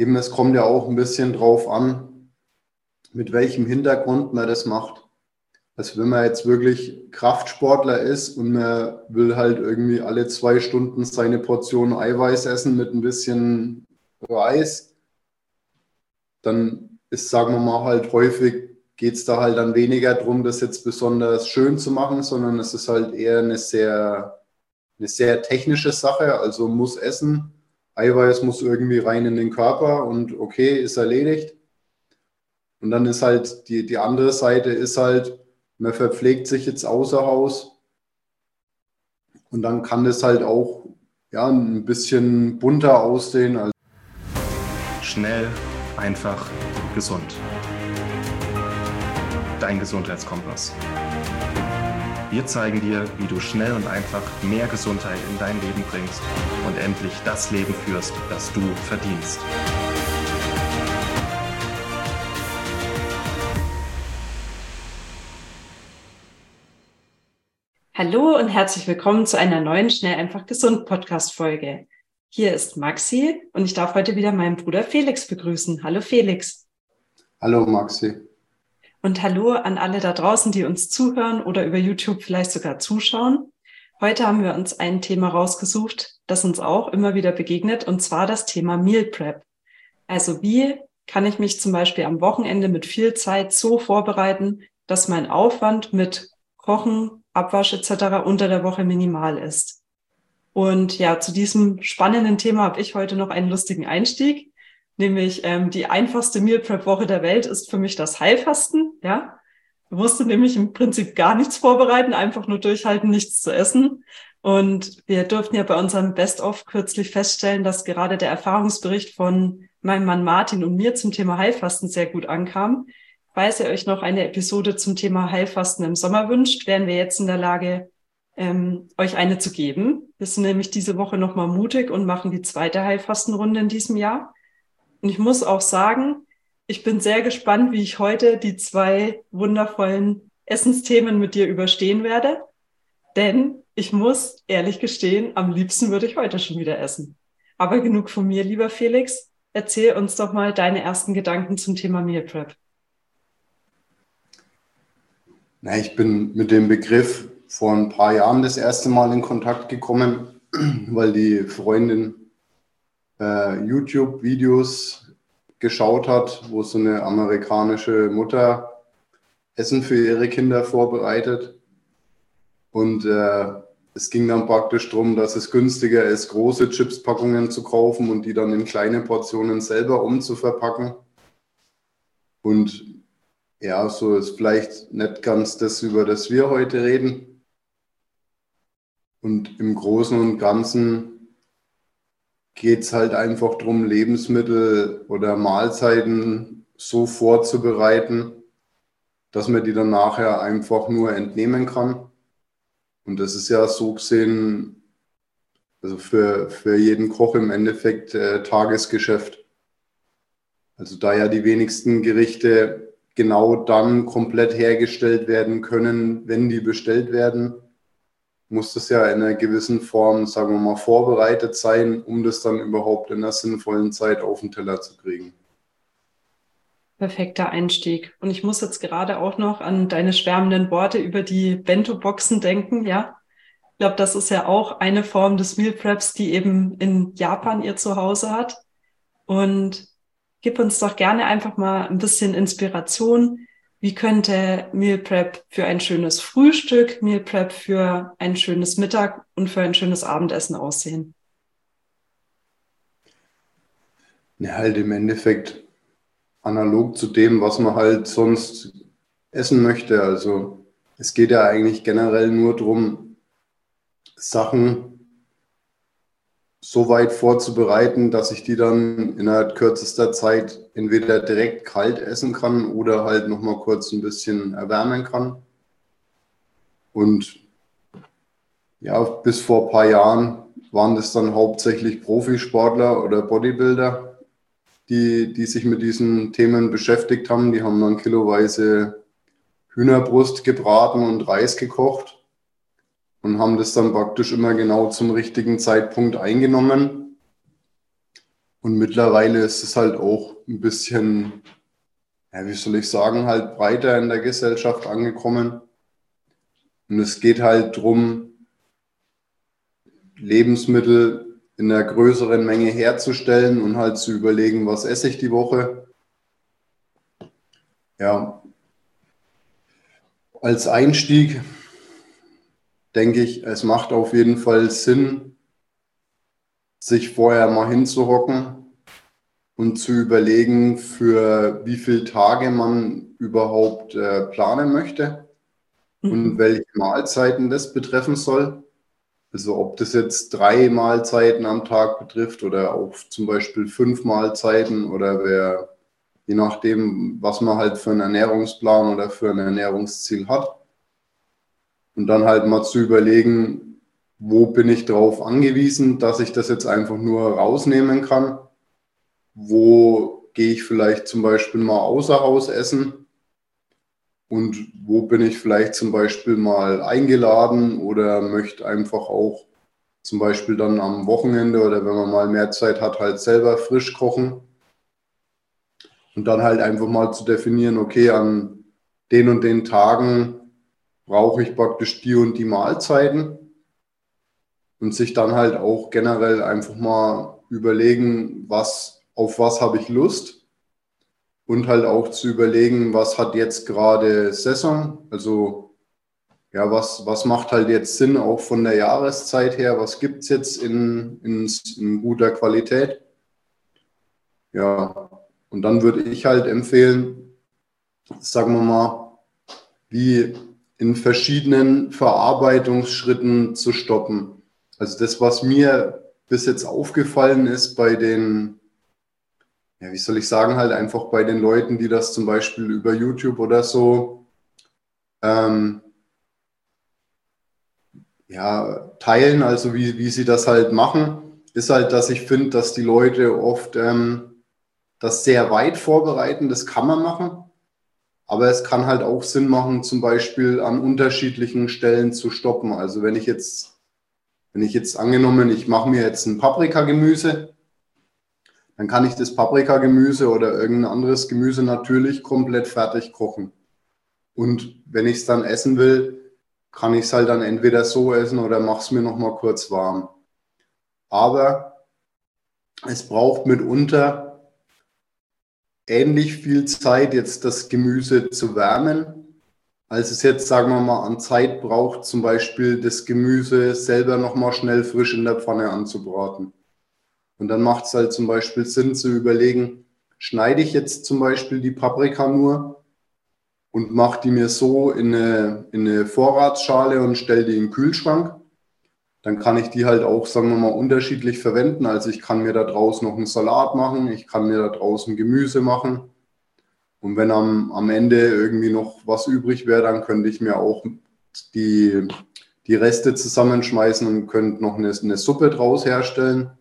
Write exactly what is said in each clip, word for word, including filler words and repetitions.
eben, es kommt ja auch ein bisschen drauf an, mit welchem Hintergrund man das macht. Also wenn man jetzt wirklich Kraftsportler ist und man will halt irgendwie alle zwei Stunden seine Portion Eiweiß essen mit ein bisschen Reis, dann ist, sagen wir mal, halt häufig geht es da halt dann weniger darum, das jetzt besonders schön zu machen, sondern es ist halt eher eine sehr, eine sehr technische Sache. Also muss essen, Eiweiß muss irgendwie rein in den Körper und okay, ist erledigt. Und dann ist halt die, die andere Seite ist halt, man verpflegt sich jetzt außer Haus und dann kann das halt auch ja, ein bisschen bunter aussehen. Also schnell, einfach, gesund. Dein Gesundheitskompass. Wir zeigen dir, wie du schnell und einfach mehr Gesundheit in dein Leben bringst und endlich das Leben führst, das du verdienst. Hallo und herzlich willkommen zu einer neuen Schnell einfach gesund Podcast-Folge. Hier ist Maxi und ich darf heute wieder meinen Bruder Felix begrüßen. Hallo Felix. Hallo Maxi. Und hallo an alle da draußen, die uns zuhören oder über YouTube vielleicht sogar zuschauen. Heute haben wir uns ein Thema rausgesucht, das uns auch immer wieder begegnet, und zwar das Thema Meal Prep. Also wie kann ich mich zum Beispiel am Wochenende mit viel Zeit so vorbereiten, dass mein Aufwand mit Kochen, Abwasch et cetera unter der Woche minimal ist. Und ja, zu diesem spannenden Thema habe ich heute noch einen lustigen Einstieg, nämlich ähm, die einfachste Meal Prep Woche der Welt ist für mich das Heilfasten. Ja, ich musste nämlich im Prinzip gar nichts vorbereiten, einfach nur durchhalten, nichts zu essen. Und wir durften ja bei unserem Best-of kürzlich feststellen, dass gerade der Erfahrungsbericht von meinem Mann Martin und mir zum Thema Heilfasten sehr gut ankam. Falls ihr euch noch eine Episode zum Thema Heilfasten im Sommer wünscht, wären wir jetzt in der Lage, ähm, euch eine zu geben. Wir sind nämlich diese Woche nochmal mutig und machen die zweite Heilfastenrunde in diesem Jahr. Und ich muss auch sagen, ich bin sehr gespannt, wie ich heute die zwei wundervollen Essensthemen mit dir überstehen werde. Denn ich muss ehrlich gestehen, am liebsten würde ich heute schon wieder essen. Aber genug von mir, lieber Felix. Erzähl uns doch mal deine ersten Gedanken zum Thema Meal Prep. Na, ich bin mit dem Begriff vor ein paar Jahren das erste Mal in Kontakt gekommen, weil die Freundin äh, YouTube-Videos geschaut hat, wo so eine amerikanische Mutter Essen für ihre Kinder vorbereitet. Und äh, es ging dann praktisch darum, dass es günstiger ist, große Chipspackungen zu kaufen und die dann in kleine Portionen selber umzuverpacken. Und ja, so ist vielleicht nicht ganz das, über das wir heute reden. Und im Großen und Ganzen geht es halt einfach darum, Lebensmittel oder Mahlzeiten so vorzubereiten, dass man die dann nachher einfach nur entnehmen kann. Und das ist ja so gesehen, also für, für jeden Koch im Endeffekt äh, Tagesgeschäft. Also da ja die wenigsten Gerichte genau dann komplett hergestellt werden können, wenn die bestellt werden, muss das ja in einer gewissen Form, sagen wir mal, vorbereitet sein, um das dann überhaupt in einer sinnvollen Zeit auf den Teller zu kriegen. Perfekter Einstieg. Und ich muss jetzt gerade auch noch an deine schwärmenden Worte über die Bento-Boxen denken, ja. Ich glaube, das ist ja auch eine Form des Meal Preps, die eben in Japan ihr Zuhause hat. Und gib uns doch gerne einfach mal ein bisschen Inspiration. Wie könnte Meal Prep für ein schönes Frühstück, Meal Prep für ein schönes Mittag und für ein schönes Abendessen aussehen? Ja, halt im Endeffekt analog zu dem, was man halt sonst essen möchte. Also es geht ja eigentlich generell nur darum, Sachen so weit vorzubereiten, dass ich die dann innerhalb kürzester Zeit entweder direkt kalt essen kann oder halt nochmal kurz ein bisschen erwärmen kann. Und ja, bis vor ein paar Jahren waren das dann hauptsächlich Profisportler oder Bodybuilder, die, die sich mit diesen Themen beschäftigt haben. Die haben dann kiloweise Hühnerbrust gebraten und Reis gekocht und haben das dann praktisch immer genau zum richtigen Zeitpunkt eingenommen. Und mittlerweile ist es halt auch ein bisschen, ja, wie soll ich sagen, halt breiter in der Gesellschaft angekommen. Und es geht halt darum, Lebensmittel in einer größeren Menge herzustellen und halt zu überlegen, was esse ich die Woche. Ja, als Einstieg denke ich, es macht auf jeden Fall Sinn, sich vorher mal hinzuhocken und zu überlegen, für wie viele Tage man überhaupt äh, planen möchte und Mhm. welche Mahlzeiten das betreffen soll. Also ob das jetzt drei Mahlzeiten am Tag betrifft oder auch zum Beispiel fünf Mahlzeiten oder wer, je nachdem, was man halt für einen Ernährungsplan oder für ein Ernährungsziel hat. Und dann halt mal zu überlegen, wo bin ich drauf angewiesen, dass ich das jetzt einfach nur rausnehmen kann. Wo gehe ich vielleicht zum Beispiel mal außer Haus essen und wo bin ich vielleicht zum Beispiel mal eingeladen oder möchte einfach auch zum Beispiel dann am Wochenende oder wenn man mal mehr Zeit hat, halt selber frisch kochen und dann halt einfach mal zu definieren, okay, an den und den Tagen brauche ich praktisch die und die Mahlzeiten und sich dann halt auch generell einfach mal überlegen, was, auf was habe ich Lust und halt auch zu überlegen, was hat jetzt gerade Saison, also ja, was, was macht halt jetzt Sinn, auch von der Jahreszeit her, was gibt es jetzt in, in, in guter Qualität. Ja, und dann würde ich halt empfehlen, sagen wir mal, wie in verschiedenen Verarbeitungsschritten zu stoppen. Also das, was mir bis jetzt aufgefallen ist bei den, ja, wie soll ich sagen, halt einfach bei den Leuten, die das zum Beispiel über YouTube oder so ähm, ja, teilen, also wie, wie sie das halt machen, ist halt, dass ich finde, dass die Leute oft ähm, das sehr weit vorbereiten, das kann man machen. Aber es kann halt auch Sinn machen, zum Beispiel an unterschiedlichen Stellen zu stoppen. Also wenn ich jetzt, wenn ich jetzt angenommen, ich mache mir jetzt ein Paprikagemüse, dann kann ich das Paprikagemüse oder irgendein anderes Gemüse natürlich komplett fertig kochen. Und wenn ich es dann essen will, kann ich es halt dann entweder so essen oder mache es mir nochmal kurz warm. Aber es braucht mitunter ähnlich viel Zeit, jetzt das Gemüse zu wärmen, als es jetzt, sagen wir mal, an Zeit braucht, zum Beispiel das Gemüse selber nochmal schnell frisch in der Pfanne anzubraten. Und dann macht es halt zum Beispiel Sinn zu überlegen, schneide ich jetzt zum Beispiel die Paprika nur und mache die mir so in eine, in eine Vorratsschale und stelle die in den Kühlschrank. Dann kann ich die halt auch, sagen wir mal, unterschiedlich verwenden. Also ich kann mir da draußen noch einen Salat machen, ich kann mir da draußen Gemüse machen. Und wenn am, am Ende irgendwie noch was übrig wäre, dann könnte ich mir auch die, die Reste zusammenschmeißen und könnte noch eine, eine Suppe draus herstellen.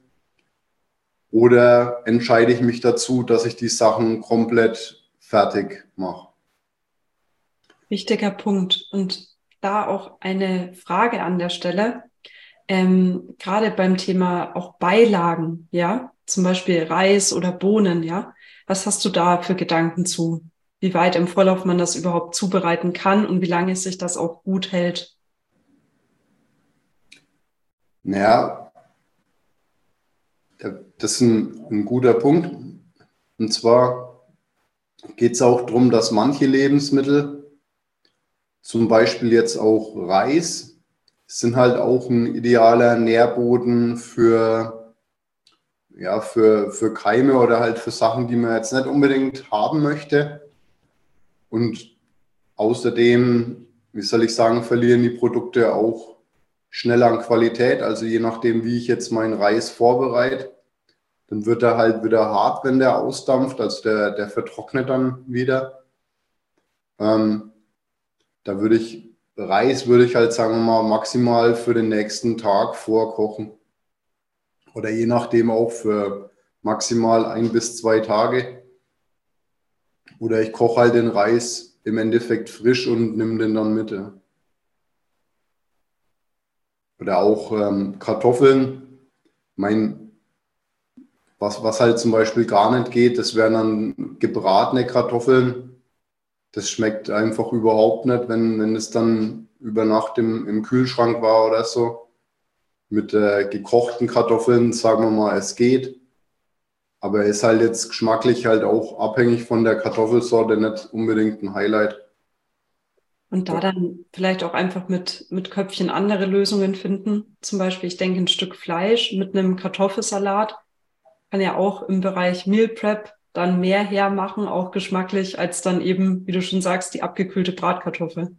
Oder entscheide ich mich dazu, dass ich die Sachen komplett fertig mache. Wichtiger Punkt. Und da auch eine Frage an der Stelle. Ähm, gerade beim Thema auch Beilagen, ja, zum Beispiel Reis oder Bohnen, ja. Was hast du da für Gedanken zu? Wie weit im Vorlauf man das überhaupt zubereiten kann und wie lange sich das auch gut hält? Naja, das ist ein, ein guter Punkt. Und zwar geht es auch darum, dass manche Lebensmittel, zum Beispiel jetzt auch Reis, sind halt auch ein idealer Nährboden für, ja, für, für Keime oder halt für Sachen, die man jetzt nicht unbedingt haben möchte. Und außerdem, wie soll ich sagen, verlieren die Produkte auch schneller an Qualität. Also je nachdem, wie ich jetzt meinen Reis vorbereite, dann wird er halt wieder hart, wenn der ausdampft. Also der, der vertrocknet dann wieder. Ähm, da würde ich, Reis würde ich halt, sagen wir mal, maximal für den nächsten Tag vorkochen. Oder je nachdem auch für maximal ein bis zwei Tage. Oder ich koche halt den Reis im Endeffekt frisch und nehme den dann mit. Ja. Oder auch ähm, Kartoffeln. Mein, Was, was halt zum Beispiel gar nicht geht, das wären dann gebratene Kartoffeln. Das schmeckt einfach überhaupt nicht, wenn, wenn es dann über Nacht im, im Kühlschrank war oder so. Mit äh, gekochten Kartoffeln, sagen wir mal, es geht. Aber ist halt jetzt geschmacklich halt auch abhängig von der Kartoffelsorte nicht unbedingt ein Highlight. Und da dann vielleicht auch einfach mit, mit Köpfchen andere Lösungen finden. Zum Beispiel, ich denke, ein Stück Fleisch mit einem Kartoffelsalat kann ja auch im Bereich Meal Prep dann mehr hermachen, auch geschmacklich, als dann eben, wie du schon sagst, die abgekühlte Bratkartoffel.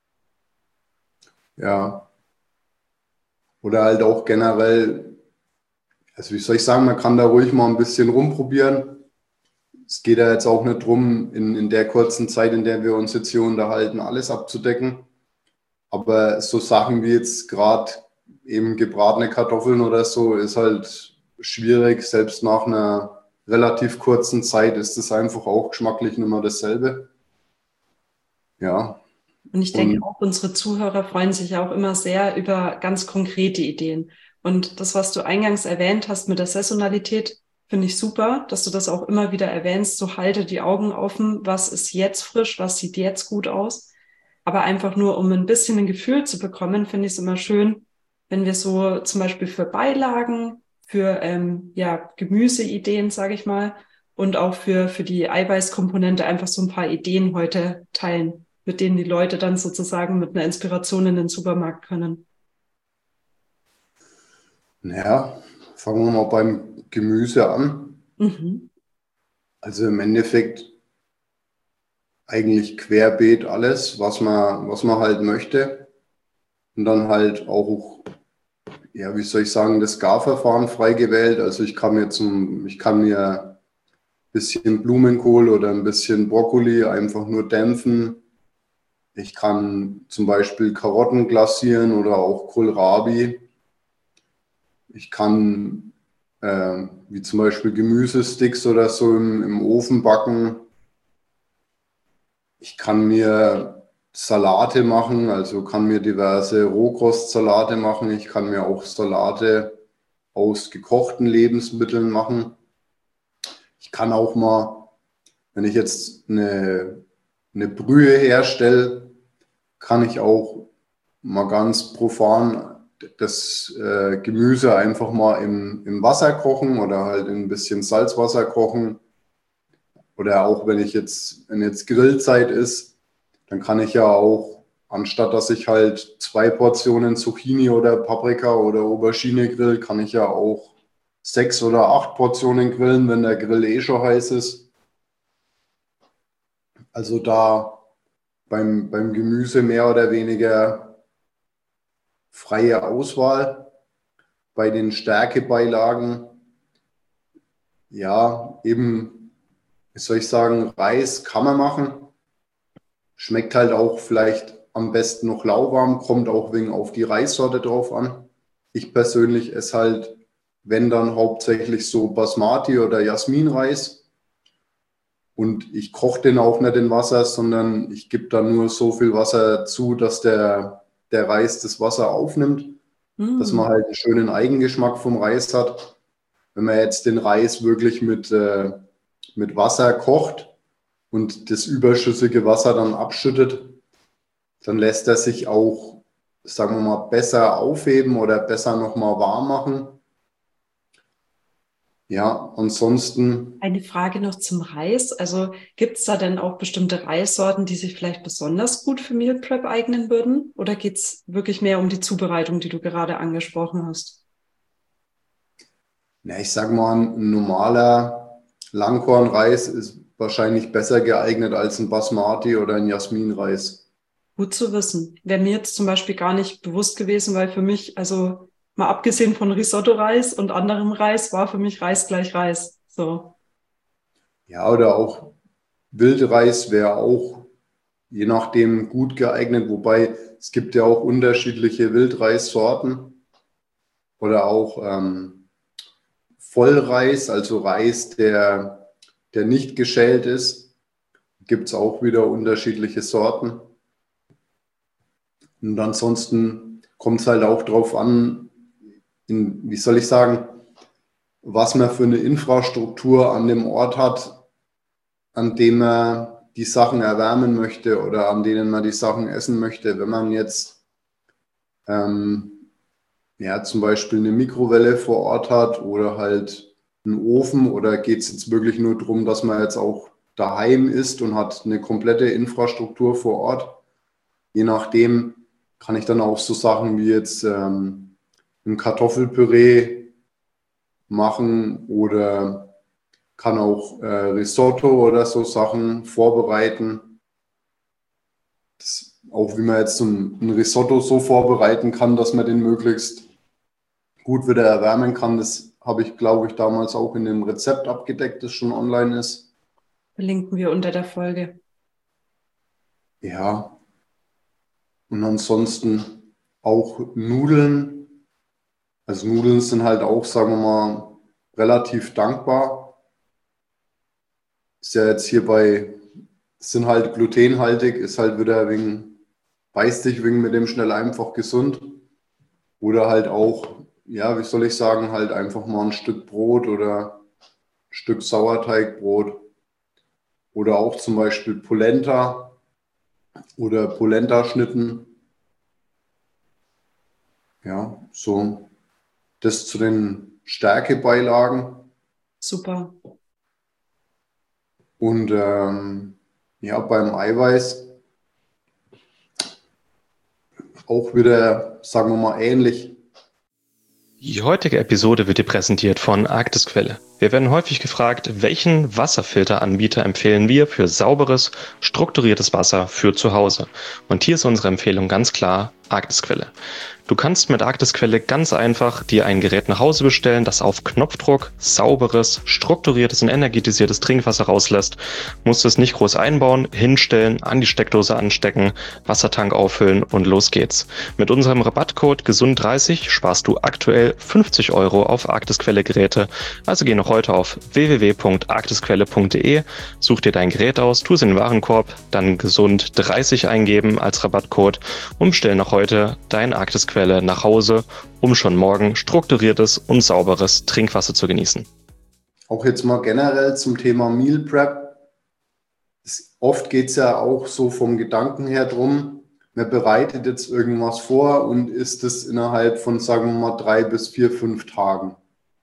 Ja. Oder halt auch generell, also wie soll ich sagen, man kann da ruhig mal ein bisschen rumprobieren. Es geht ja jetzt auch nicht darum, in, in der kurzen Zeit, in der wir uns jetzt hier unterhalten, alles abzudecken. Aber so Sachen wie jetzt gerade eben gebratene Kartoffeln oder so ist halt schwierig. Selbst nach einer relativ kurzen Zeit ist es einfach auch geschmacklich nicht mehr dasselbe. Ja. Und ich denke, Und auch unsere Zuhörer freuen sich ja auch immer sehr über ganz konkrete Ideen. Und das, was du eingangs erwähnt hast mit der Saisonalität, finde ich super, dass du das auch immer wieder erwähnst. So halte die Augen offen, was ist jetzt frisch, was sieht jetzt gut aus. Aber einfach nur, um ein bisschen ein Gefühl zu bekommen, finde ich es immer schön, wenn wir so zum Beispiel für Beilagen, für ähm, ja, Gemüseideen, sage ich mal, und auch für, für die Eiweißkomponente einfach so ein paar Ideen heute teilen, mit denen die Leute dann sozusagen mit einer Inspiration in den Supermarkt können. ja, fangen wir mal beim Gemüse an. Mhm. Also im Endeffekt eigentlich querbeet alles, was man, was man halt möchte. Und dann halt auch, ja, wie soll ich sagen, das Garverfahren frei gewählt. Also ich kann mir zum, ich kann mir ein bisschen Blumenkohl oder ein bisschen Brokkoli einfach nur dämpfen. Ich kann zum Beispiel Karotten glasieren oder auch Kohlrabi. Ich kann, äh, wie zum Beispiel Gemüsesticks oder so im, im Ofen backen. Ich kann mir Salate machen, also kann mir diverse Rohkostsalate machen. Ich kann mir auch Salate aus gekochten Lebensmitteln machen. Ich kann auch mal, wenn ich jetzt eine, eine Brühe herstelle, kann ich auch mal ganz profan das äh, Gemüse einfach mal im, im Wasser kochen oder halt in ein bisschen Salzwasser kochen. Oder auch wenn ich jetzt, wenn jetzt Grillzeit ist, dann kann ich ja auch, anstatt dass ich halt zwei Portionen Zucchini oder Paprika oder Aubergine grill, kann ich ja auch sechs oder acht Portionen grillen, wenn der Grill eh schon heiß ist. Also da beim, beim Gemüse mehr oder weniger freie Auswahl. Bei den Stärkebeilagen, ja, eben, wie soll ich sagen, Reis kann man machen. Schmeckt halt auch vielleicht am besten noch lauwarm, kommt auch wegen auf die Reissorte drauf an. Ich persönlich esse halt, wenn dann hauptsächlich so Basmati oder Jasminreis. Und ich koche den auch nicht in Wasser, sondern ich gebe da nur so viel Wasser zu, dass der, der Reis das Wasser aufnimmt, Mm. dass man halt einen schönen Eigengeschmack vom Reis hat. Wenn man jetzt den Reis wirklich mit, äh, mit Wasser kocht und das überschüssige Wasser dann abschüttet, dann lässt er sich auch, sagen wir mal, besser aufheben oder besser nochmal warm machen. Ja, ansonsten. Eine Frage noch zum Reis. Also gibt es da denn auch bestimmte Reissorten, die sich vielleicht besonders gut für Meal Prep eignen würden? Oder geht es wirklich mehr um die Zubereitung, die du gerade angesprochen hast? Ja, ich sag mal, ein normaler Langkornreis ist wahrscheinlich besser geeignet als ein Basmati oder ein Jasminreis. Gut zu wissen. Wäre mir jetzt zum Beispiel gar nicht bewusst gewesen, weil für mich, also mal abgesehen von Risotto-Reis und anderem Reis, war für mich Reis gleich Reis. So. Ja, oder auch Wildreis wäre auch je nachdem gut geeignet, wobei es gibt ja auch unterschiedliche Wildreissorten oder auch ähm, Vollreis, also Reis, der, der nicht geschält ist, gibt es auch wieder unterschiedliche Sorten. Und ansonsten kommt es halt auch drauf an, in, wie soll ich sagen, was man für eine Infrastruktur an dem Ort hat, an dem man die Sachen erwärmen möchte oder an denen man die Sachen essen möchte. Wenn man jetzt ähm, ja, zum Beispiel eine Mikrowelle vor Ort hat oder halt einen Ofen, oder geht es jetzt wirklich nur darum, dass man jetzt auch daheim ist und hat eine komplette Infrastruktur vor Ort. Je nachdem kann ich dann auch so Sachen wie jetzt ähm, ein Kartoffelpüree machen oder kann auch äh, Risotto oder so Sachen vorbereiten. Das, auch wie man jetzt so ein, ein Risotto so vorbereiten kann, dass man den möglichst gut wieder erwärmen kann. Das habe ich, glaube ich, damals auch in dem Rezept abgedeckt, das schon online ist. Verlinken wir unter der Folge. Ja, und ansonsten auch Nudeln. Also Nudeln sind halt auch, sagen wir mal, relativ dankbar. Ist ja jetzt hierbei, sind halt glutenhaltig, ist halt wieder wegen, beißt dich wegen mit dem schnell einfach gesund. Oder halt auch, ja, wie soll ich sagen, halt einfach mal ein Stück Brot oder ein Stück Sauerteigbrot. Oder auch zum Beispiel Polenta oder Polenta-Schnitten. Ja, so das zu den Stärkebeilagen. Super. Und ähm, ja, beim Eiweiß auch wieder, sagen wir mal, ähnlich. Die heutige Episode wird dir präsentiert von Arktisquelle. Wir werden häufig gefragt, welchen Wasserfilteranbieter empfehlen wir für sauberes, strukturiertes Wasser für zu Hause. Und hier ist unsere Empfehlung ganz klar Arktisquelle. Du kannst mit Arktisquelle ganz einfach dir ein Gerät nach Hause bestellen, das auf Knopfdruck sauberes, strukturiertes und energetisiertes Trinkwasser rauslässt. Musst es nicht groß einbauen, hinstellen, an die Steckdose anstecken, Wassertank auffüllen und los geht's. Mit unserem Rabattcode gesund dreißig sparst du aktuell fünfzig Euro auf Arktisquelle-Geräte. Also geh noch heute auf w w w punkt arktisquelle punkt de, such dir dein Gerät aus, tu es in den Warenkorb, dann gesund dreißig eingeben als Rabattcode und bestell noch heute dein Arktisquelle nach Hause, um schon morgen strukturiertes und sauberes Trinkwasser zu genießen. Auch jetzt mal generell zum Thema Meal Prep. Es, oft geht es ja auch so vom Gedanken her drum, man bereitet jetzt irgendwas vor und isst es innerhalb von, sagen wir mal, drei bis vier, fünf Tagen.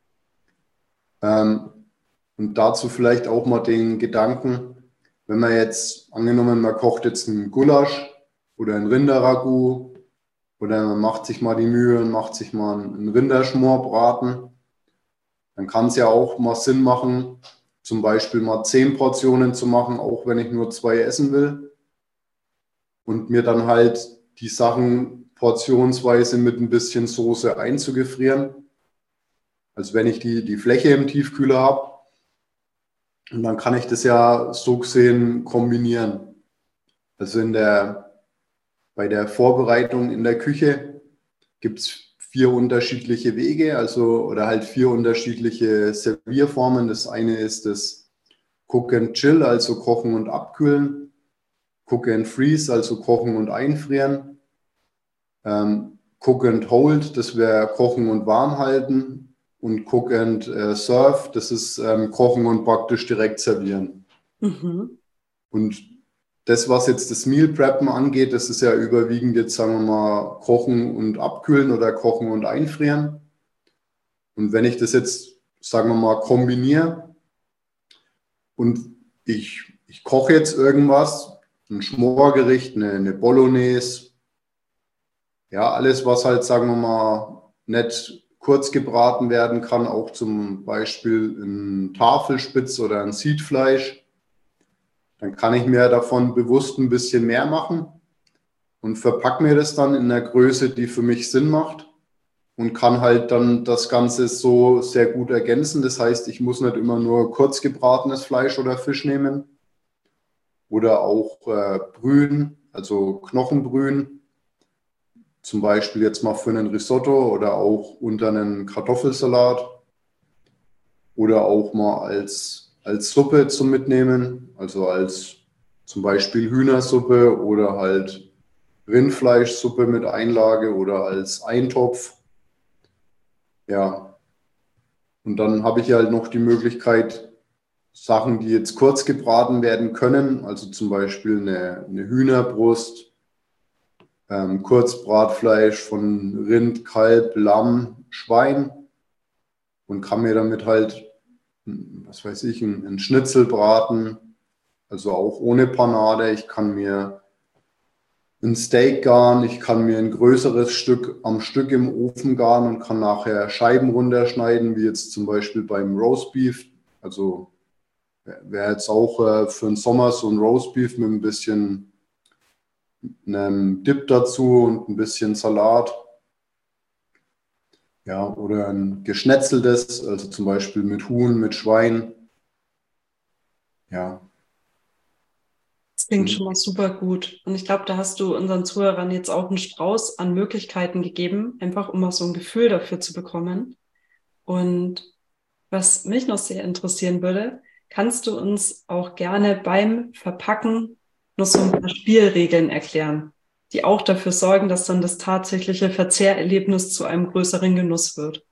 Ähm, und dazu vielleicht auch mal den Gedanken, wenn man jetzt, angenommen, man kocht jetzt einen Gulasch oder ein Rinderragout, oder man macht sich mal die Mühe und macht sich mal einen Rinderschmorbraten. Dann kann es ja auch mal Sinn machen, zum Beispiel mal zehn Portionen zu machen, auch wenn ich nur zwei essen will. Und mir dann halt die Sachen portionsweise mit ein bisschen Soße einzugefrieren. Also wenn ich die, die Fläche im Tiefkühler habe. Und dann kann ich das ja so gesehen kombinieren. Also in der Bei der Vorbereitung in der Küche gibt es vier unterschiedliche Wege, also oder halt vier unterschiedliche Servierformen. Das eine ist das Cook and Chill, also kochen und abkühlen. Cook and Freeze, also kochen und einfrieren. Ähm, Cook and Hold, das wäre kochen und warm halten. Und Cook and äh, Serve, das ist ähm, kochen und praktisch direkt servieren. Mhm. Und das, was jetzt das Meal Preppen angeht, das ist ja überwiegend jetzt, sagen wir mal, kochen und abkühlen oder kochen und einfrieren. Und wenn ich das jetzt, sagen wir mal, kombiniere und ich, ich koche jetzt irgendwas, ein Schmorgericht, eine, eine Bolognese, ja, alles, was halt, sagen wir mal, nicht kurz gebraten werden kann, auch zum Beispiel ein Tafelspitz oder ein Siedfleisch, dann kann ich mir davon bewusst ein bisschen mehr machen und verpacke mir das dann in einer Größe, die für mich Sinn macht und kann halt dann das Ganze so sehr gut ergänzen. Das heißt, ich muss nicht immer nur kurz gebratenes Fleisch oder Fisch nehmen oder auch äh, Brühen, also Knochenbrühen, zum Beispiel jetzt mal für einen Risotto oder auch unter einen Kartoffelsalat oder auch mal als als Suppe zum Mitnehmen, also als zum Beispiel Hühnersuppe oder halt Rindfleischsuppe mit Einlage oder als Eintopf. Ja, Und dann habe ich halt noch die Möglichkeit, Sachen, die jetzt kurz gebraten werden können, also zum Beispiel eine, eine Hühnerbrust, ähm, Kurzbratfleisch von Rind, Kalb, Lamm, Schwein und kann mir damit halt, was weiß ich, einen, einen Schnitzel braten, also auch ohne Panade. Ich kann mir ein Steak garen, ich kann mir ein größeres Stück am Stück im Ofen garen und kann nachher Scheiben runterschneiden, wie jetzt zum Beispiel beim Roastbeef. Also wäre jetzt auch äh, für den Sommer so ein Roastbeef mit ein bisschen einem Dip dazu und ein bisschen Salat. Ja, oder ein geschnetzeltes, also zum Beispiel mit Huhn, mit Schwein. Ja. Das klingt schon mal super gut. Und ich glaube, da hast du unseren Zuhörern jetzt auch einen Strauß an Möglichkeiten gegeben, einfach um mal so ein Gefühl dafür zu bekommen. Und was mich noch sehr interessieren würde, kannst du uns auch gerne beim Verpacken noch so ein paar Spielregeln erklären, die auch dafür sorgen, dass dann das tatsächliche Verzehrerlebnis zu einem größeren Genuss wird.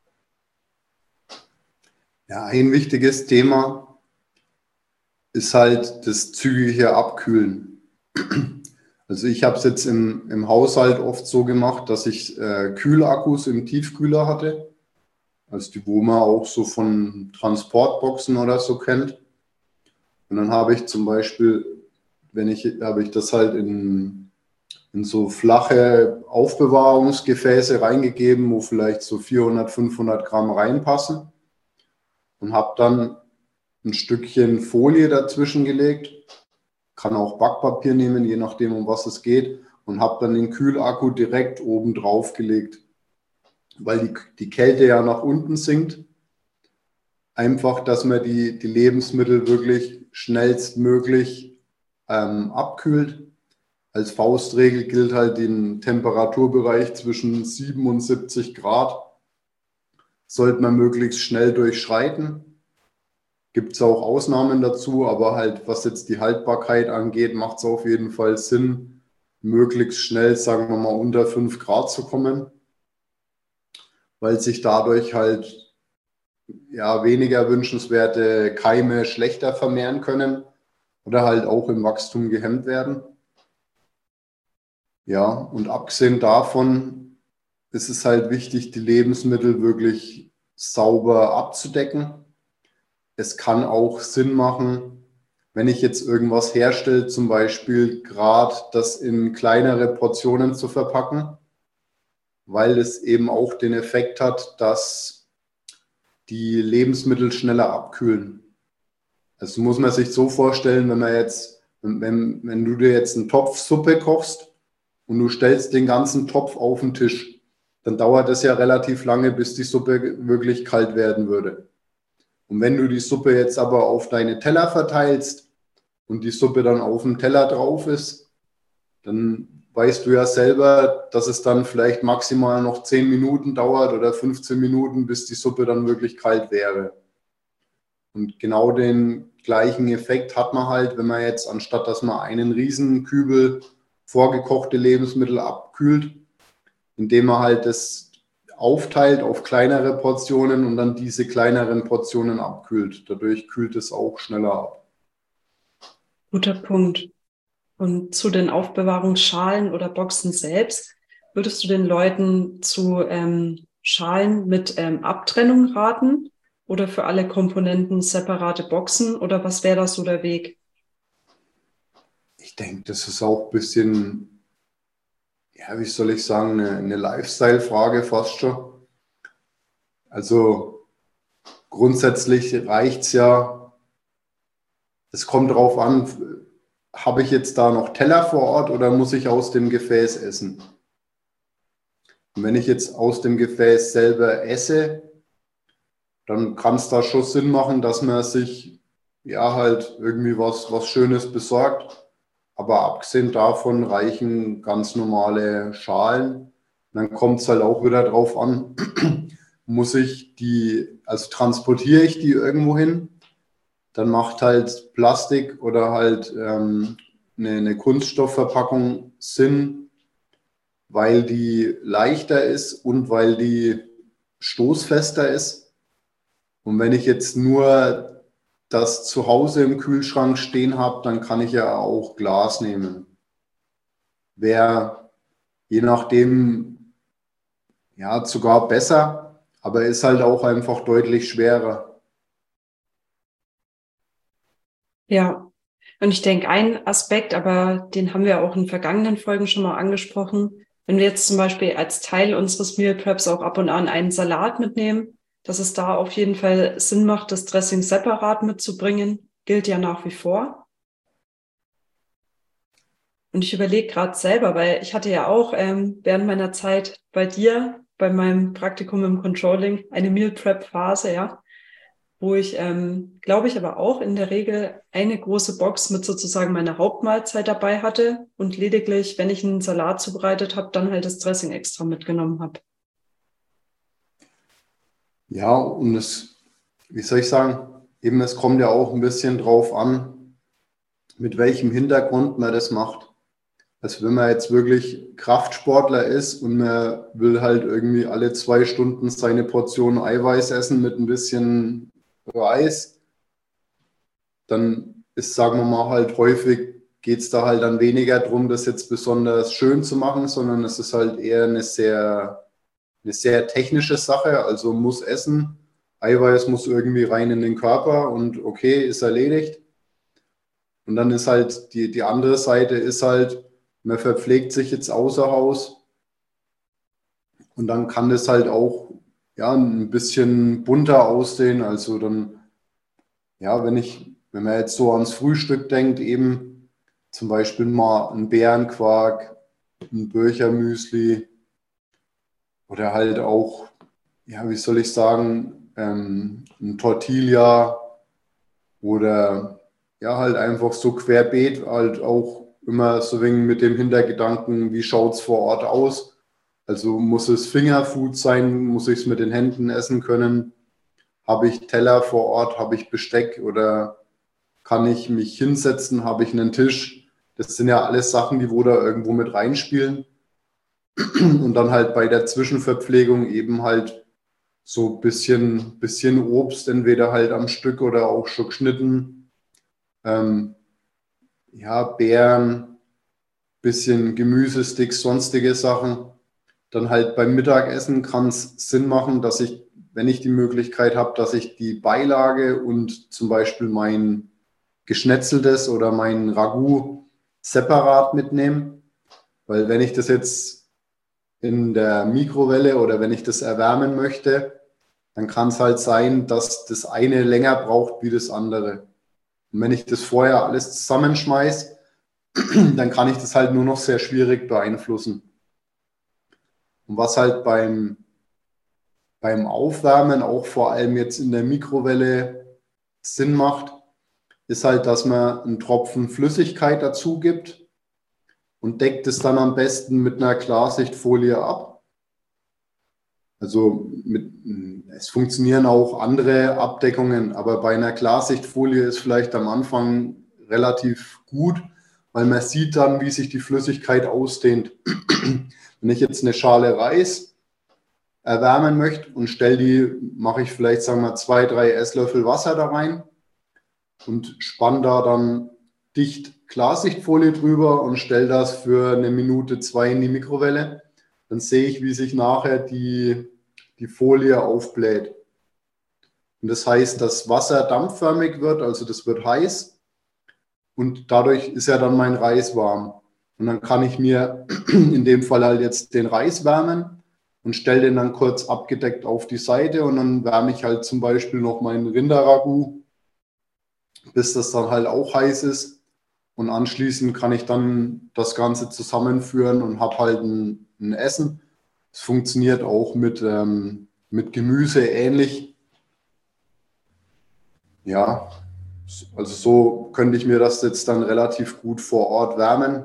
Ja, ein wichtiges Thema ist halt das zügige Abkühlen. Also ich habe es jetzt im, im Haushalt oft so gemacht, dass ich äh, Kühlakkus im Tiefkühler hatte, also die, wo man auch so von Transportboxen oder so kennt. Und dann habe ich zum Beispiel, wenn ich, habe ich das halt in, in so flache Aufbewahrungsgefäße reingegeben, wo vielleicht so vierhundert, fünfhundert Gramm reinpassen und habe dann ein Stückchen Folie dazwischen gelegt, kann auch Backpapier nehmen, je nachdem, um was es geht, und habe dann den Kühlakku direkt oben drauf gelegt, weil die, die Kälte ja nach unten sinkt. Einfach, dass man die, die Lebensmittel wirklich schnellstmöglich ähm, abkühlt. Als Faustregel gilt halt den Temperaturbereich zwischen siebenundsiebzig Grad. Sollte man möglichst schnell durchschreiten. Gibt es auch Ausnahmen dazu, aber halt, was jetzt die Haltbarkeit angeht, macht es auf jeden Fall Sinn, möglichst schnell, sagen wir mal, unter fünf Grad zu kommen, weil sich dadurch halt ja, weniger wünschenswerte Keime schlechter vermehren können oder halt auch im Wachstum gehemmt werden. Ja, und abgesehen davon ist es halt wichtig, die Lebensmittel wirklich sauber abzudecken. Es kann auch Sinn machen, wenn ich jetzt irgendwas herstelle, zum Beispiel gerade das in kleinere Portionen zu verpacken, weil es eben auch den Effekt hat, dass die Lebensmittel schneller abkühlen. Also muss man sich so vorstellen, wenn man jetzt, wenn, wenn du dir jetzt einen Topf Suppe kochst und du stellst den ganzen Topf auf den Tisch, dann dauert es ja relativ lange, bis die Suppe wirklich kalt werden würde. Und wenn du die Suppe jetzt aber auf deine Teller verteilst und die Suppe dann auf dem Teller drauf ist, dann weißt du ja selber, dass es dann vielleicht maximal noch zehn Minuten dauert oder fünfzehn Minuten, bis die Suppe dann wirklich kalt wäre. Und genau den gleichen Effekt hat man halt, wenn man jetzt, anstatt dass man einen riesen Kübel vorgekochte Lebensmittel abkühlt, indem man halt das aufteilt auf kleinere Portionen und dann diese kleineren Portionen abkühlt. Dadurch kühlt es auch schneller ab. Guter Punkt. Und zu den Aufbewahrungsschalen oder Boxen selbst, würdest du den Leuten zu ähm, Schalen mit ähm, Abtrennung raten oder für alle Komponenten separate Boxen oder was wäre da so der Weg? Ich denke, das ist auch ein bisschen, ja, wie soll ich sagen, eine, eine Lifestyle-Frage fast schon. Also grundsätzlich reicht es ja, es kommt darauf an, habe ich jetzt da noch Teller vor Ort oder muss ich aus dem Gefäß essen? Und wenn ich jetzt aus dem Gefäß selber esse, dann kann es da schon Sinn machen, dass man sich ja halt irgendwie was, was Schönes besorgt. Aber abgesehen davon reichen ganz normale Schalen. Dann kommt es halt auch wieder drauf an, muss ich die, also transportiere ich die irgendwo hin, dann macht halt Plastik oder halt ähm, eine, eine Kunststoffverpackung Sinn, weil die leichter ist und weil die stoßfester ist. Und wenn ich jetzt nur das zu Hause im Kühlschrank stehen habe, dann kann ich ja auch Glas nehmen. Wäre je nachdem ja sogar besser, aber ist halt auch einfach deutlich schwerer. Ja, und ich denke, ein Aspekt, aber den haben wir auch in vergangenen Folgen schon mal angesprochen, wenn wir jetzt zum Beispiel als Teil unseres Meal Preps auch ab und an einen Salat mitnehmen, dass es da auf jeden Fall Sinn macht, das Dressing separat mitzubringen, gilt ja nach wie vor. Und ich überlege gerade selber, weil ich hatte ja auch ähm, während meiner Zeit bei dir, bei meinem Praktikum im Controlling, eine Meal Prep Phase, ja, wo ich, ähm, glaube ich, aber auch in der Regel eine große Box mit sozusagen meiner Hauptmahlzeit dabei hatte und lediglich, wenn ich einen Salat zubereitet habe, dann halt das Dressing extra mitgenommen habe. Ja, und es, wie soll ich sagen, eben es kommt ja auch ein bisschen drauf an, mit welchem Hintergrund man das macht. Also wenn man jetzt wirklich Kraftsportler ist und man will halt irgendwie alle zwei Stunden seine Portion Eiweiß essen mit ein bisschen Reis, dann ist, sagen wir mal, halt häufig geht es da halt dann weniger darum, das jetzt besonders schön zu machen, sondern es ist halt eher eine sehr, eine sehr technische Sache. Also muss essen, Eiweiß muss irgendwie rein in den Körper und okay, ist erledigt. Und dann ist halt die, die andere Seite ist halt, man verpflegt sich jetzt außer Haus und dann kann das halt auch ja, ein bisschen bunter aussehen. Also dann, ja, wenn ich, wenn man jetzt so ans Frühstück denkt, eben zum Beispiel mal ein Beerenquark, ein Birchermüsli oder halt auch, ja, wie soll ich sagen, ähm, ein Tortilla oder ja, halt einfach so querbeet, halt auch immer so wegen mit dem Hintergedanken, wie schaut es vor Ort aus? Also muss es Fingerfood sein, muss ich es mit den Händen essen können? Habe ich Teller vor Ort, habe ich Besteck oder kann ich mich hinsetzen, habe ich einen Tisch? Das sind ja alles Sachen, die wo da irgendwo mit reinspielen. Und dann halt bei der Zwischenverpflegung eben halt so ein bisschen, bisschen Obst, entweder halt am Stück oder auch schon geschnitten. Ähm, ja, Beeren, bisschen Gemüsesticks, sonstige Sachen. Dann halt beim Mittagessen kann es Sinn machen, dass ich, wenn ich die Möglichkeit habe, dass ich die Beilage und zum Beispiel mein Geschnetzeltes oder mein Ragout separat mitnehme. Weil wenn ich das jetzt in der Mikrowelle oder wenn ich das erwärmen möchte, dann kann es halt sein, dass das eine länger braucht wie das andere. Und wenn ich das vorher alles zusammenschmeiße, dann kann ich das halt nur noch sehr schwierig beeinflussen. Und was halt beim, beim Aufwärmen auch vor allem jetzt in der Mikrowelle Sinn macht, ist halt, dass man einen Tropfen Flüssigkeit dazu gibt und deckt es dann am besten mit einer Klarsichtfolie ab. Also mit, es funktionieren auch andere Abdeckungen, aber bei einer Klarsichtfolie ist vielleicht am Anfang relativ gut, weil man sieht dann, wie sich die Flüssigkeit ausdehnt. Wenn ich jetzt eine Schale Reis erwärmen möchte und stelle die, mache ich vielleicht, sagen wir, zwei, drei Esslöffel Wasser da rein und spanne da dann dicht Klarsichtfolie drüber und stelle das für eine Minute, zwei in die Mikrowelle. Dann sehe ich, wie sich nachher die, die Folie aufbläht. Und das heißt, dass Wasser dampfförmig wird, also das wird heiß und dadurch ist ja dann mein Reis warm. Und dann kann ich mir in dem Fall halt jetzt den Reis wärmen und stelle den dann kurz abgedeckt auf die Seite und dann wärme ich halt zum Beispiel noch meinen Rinderragout, bis das dann halt auch heiß ist. Und anschließend kann ich dann das Ganze zusammenführen und habe halt ein, ein Essen. Es funktioniert auch mit, ähm, mit Gemüse ähnlich. Ja, also so könnte ich mir das jetzt dann relativ gut vor Ort wärmen.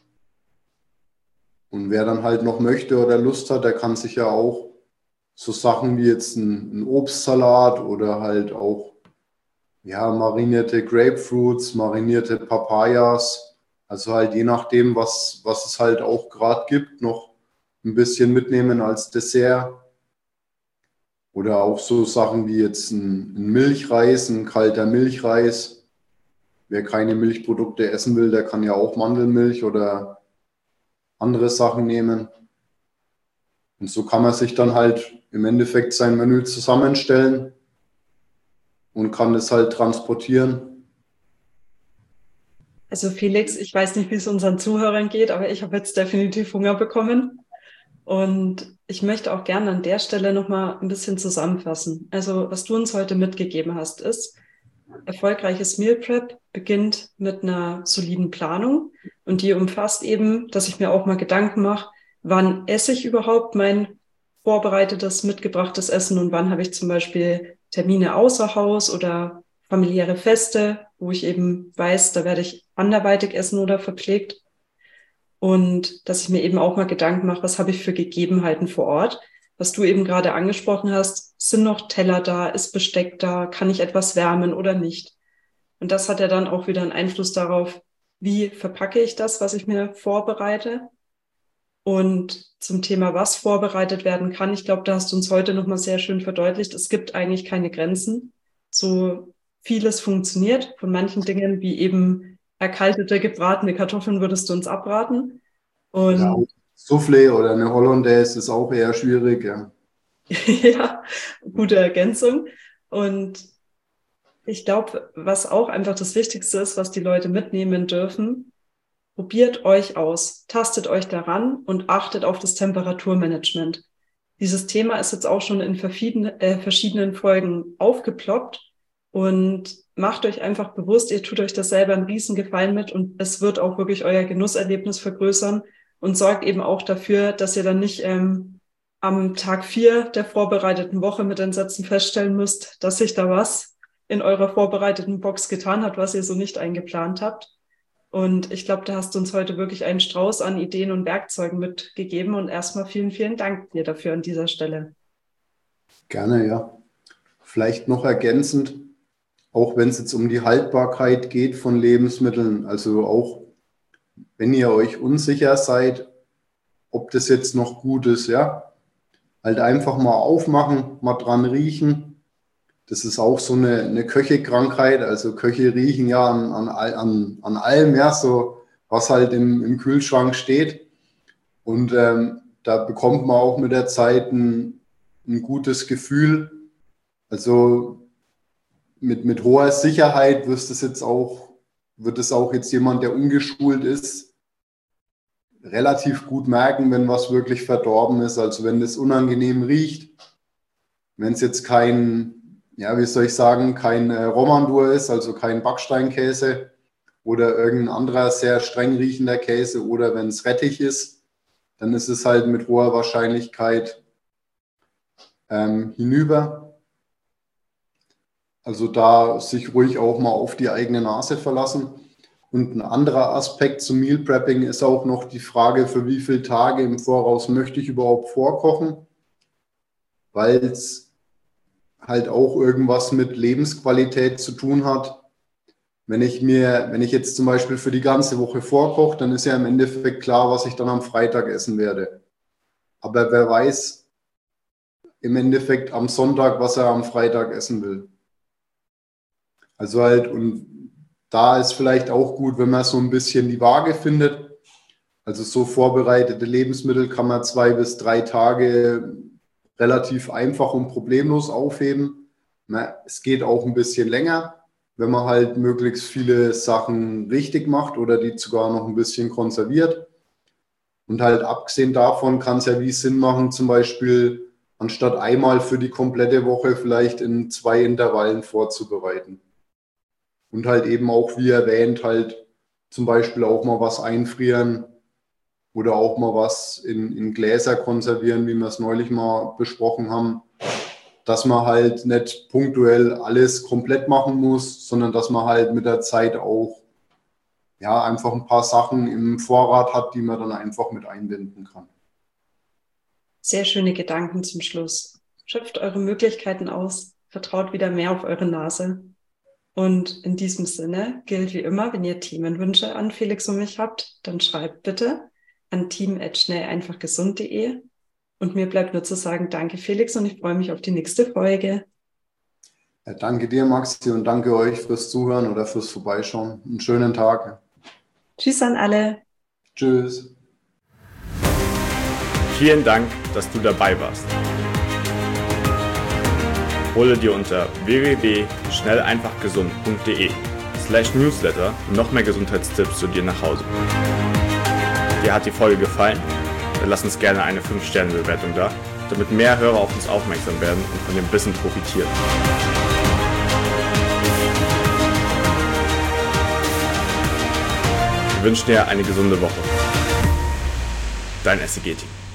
Und wer dann halt noch möchte oder Lust hat, der kann sich ja auch so Sachen wie jetzt ein, ein Obstsalat oder halt auch ja, marinierte Grapefruits, marinierte Papayas, also halt je nachdem, was, was es halt auch gerade gibt, noch ein bisschen mitnehmen als Dessert. Oder auch so Sachen wie jetzt ein, ein Milchreis, ein kalter Milchreis. Wer keine Milchprodukte essen will, der kann ja auch Mandelmilch oder andere Sachen nehmen. Und so kann man sich dann halt im Endeffekt sein Menü zusammenstellen und kann es halt transportieren. Also Felix, ich weiß nicht, wie es unseren Zuhörern geht, aber ich habe jetzt definitiv Hunger bekommen. Und ich möchte auch gerne an der Stelle nochmal ein bisschen zusammenfassen. Also was du uns heute mitgegeben hast, ist, erfolgreiches Meal Prep beginnt mit einer soliden Planung und die umfasst eben, dass ich mir auch mal Gedanken mache, wann esse ich überhaupt mein vorbereitetes, mitgebrachtes Essen und wann habe ich zum Beispiel Termine außer Haus oder familiäre Feste, wo ich eben weiß, da werde ich anderweitig essen oder verpflegt. Und dass ich mir eben auch mal Gedanken mache, was habe ich für Gegebenheiten vor Ort. Was du eben gerade angesprochen hast, sind noch Teller da, ist Besteck da, kann ich etwas wärmen oder nicht? Und das hat ja dann auch wieder einen Einfluss darauf, wie verpacke ich das, was ich mir vorbereite. Und zum Thema, was vorbereitet werden kann, ich glaube, da hast du uns heute nochmal sehr schön verdeutlicht, es gibt eigentlich keine Grenzen. So vieles funktioniert. Von manchen Dingen, wie eben erkaltete, gebratene Kartoffeln, würdest du uns abraten. Ja, Und Soufflé oder eine Hollandaise ist auch eher schwierig. Ja, ja, gute Ergänzung. Und ich glaube, was auch einfach das Wichtigste ist, was die Leute mitnehmen dürfen, probiert euch aus, tastet euch daran und achtet auf das Temperaturmanagement. Dieses Thema ist jetzt auch schon in verschiedenen, äh, verschiedenen Folgen aufgeploppt und macht euch einfach bewusst, ihr tut euch das selber einen Riesengefallen mit und es wird auch wirklich euer Genusserlebnis vergrößern und sorgt eben auch dafür, dass ihr dann nicht ähm, am Tag vier der vorbereiteten Woche mit Entsetzen feststellen müsst, dass sich da was in eurer vorbereiteten Box getan hat, was ihr so nicht eingeplant habt. Und ich glaube, da hast du uns heute wirklich einen Strauß an Ideen und Werkzeugen mitgegeben. Und erstmal vielen, vielen Dank dir dafür an dieser Stelle. gerne, ja. Vielleicht noch ergänzend, auch wenn es jetzt um die Haltbarkeit geht von Lebensmitteln, also auch wenn ihr euch unsicher seid, ob das jetzt noch gut ist, ja, halt einfach mal aufmachen, mal dran riechen. Das ist auch so eine, eine Köche-Krankheit. Also Köche riechen ja an, an, an, an allem, ja, so was halt im, im Kühlschrank steht. Und ähm, da bekommt man auch mit der Zeit ein, ein gutes Gefühl. Also mit, mit hoher Sicherheit wird es jetzt auch, wird es auch jetzt jemand, der ungeschult ist, relativ gut merken, wenn was wirklich verdorben ist. Also wenn das unangenehm riecht, wenn es jetzt kein ja, wie soll ich sagen, kein äh, Romandur ist, also kein Backsteinkäse oder irgendein anderer sehr streng riechender Käse oder wenn es Rettich ist, dann ist es halt mit hoher Wahrscheinlichkeit ähm, hinüber. Also da sich ruhig auch mal auf die eigene Nase verlassen. Und ein anderer Aspekt zum Meal Prepping ist auch noch die Frage, für wie viele Tage im Voraus möchte ich überhaupt vorkochen, weil es halt auch irgendwas mit Lebensqualität zu tun hat. Wenn ich mir, wenn ich jetzt zum Beispiel für die ganze Woche vorkoche, dann ist ja im Endeffekt klar, was ich dann am Freitag essen werde. Aber wer weiß im Endeffekt am Sonntag, was er am Freitag essen will. Also halt, und da ist vielleicht auch gut, wenn man so ein bisschen die Waage findet. Also so vorbereitete Lebensmittel kann man zwei bis drei Tage relativ einfach und problemlos aufheben. Es geht auch ein bisschen länger, wenn man halt möglichst viele Sachen richtig macht oder die sogar noch ein bisschen konserviert. Und halt abgesehen davon kann es ja wie Sinn machen, zum Beispiel anstatt einmal für die komplette Woche vielleicht in zwei Intervallen vorzubereiten. Und halt eben auch, wie erwähnt, halt zum Beispiel auch mal was einfrieren oder auch mal was in, in Gläser konservieren, wie wir es neulich mal besprochen haben, dass man halt nicht punktuell alles komplett machen muss, sondern dass man halt mit der Zeit auch ja, einfach ein paar Sachen im Vorrat hat, die man dann einfach mit einbinden kann. Sehr schöne Gedanken zum Schluss. Schöpft eure Möglichkeiten aus, vertraut wieder mehr auf eure Nase. Und in diesem Sinne gilt wie immer, wenn ihr Themenwünsche an Felix und mich habt, dann schreibt bitte an team at schnell einfach gesund punkt de Und mir bleibt nur zu sagen, danke Felix und ich freue mich auf die nächste Folge. Ja, danke dir, Maxi, und danke euch fürs Zuhören oder fürs Vorbeischauen. Einen schönen Tag. Tschüss an alle. Tschüss. Vielen Dank, dass du dabei warst. Hole dir unter w w w punkt schnell einfach gesund punkt de slash newsletter noch mehr Gesundheitstipps zu dir nach Hause. Dir hat die Folge gefallen? Dann lass uns gerne eine fünf Sterne Bewertung da, damit mehr Hörer auf uns aufmerksam werden und von dem Wissen profitieren. Wir wünschen dir eine gesunde Woche. Dein S C G-Team.